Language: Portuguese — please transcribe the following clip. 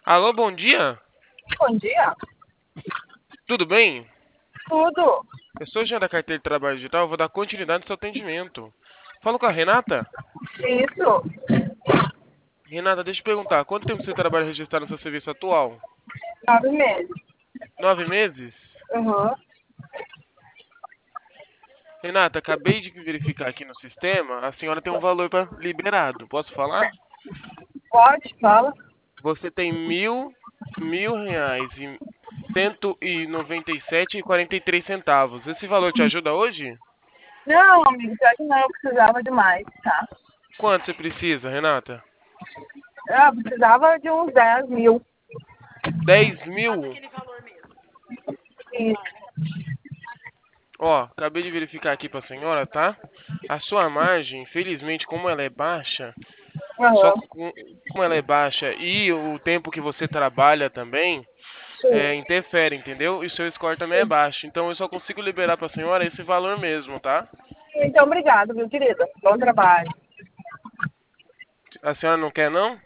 Alô, bom dia? Bom dia. Tudo bem? Tudo. Eu sou o Jean da Carteira de Trabalho Digital, vou dar continuidade no seu atendimento. Falo com a Renata? Isso. Renata, deixa eu perguntar, quanto tempo você trabalha registrado no seu serviço atual? 9 meses. 9 meses? Uhum. Renata, acabei de verificar aqui no sistema, a senhora tem um valor para liberado. Posso falar? Pode, fala. Você tem mil reais e 197,43 centavos. Esse valor te ajuda hoje? Não, amigo, pior que não, eu precisava de mais, tá? Quanto você precisa, Renata? Eu precisava de uns 10 mil. 10 mil? Isso. Ó, acabei de verificar aqui para a senhora, tá? A sua margem, infelizmente, como ela é baixa, só Uhum. como ela é baixa e o tempo que você trabalha também Sim. interfere, entendeu? E o seu score também é baixo. Então eu só consigo liberar para a senhora esse valor mesmo, tá? Então, obrigado, viu, querida? Bom trabalho. A senhora não quer, não?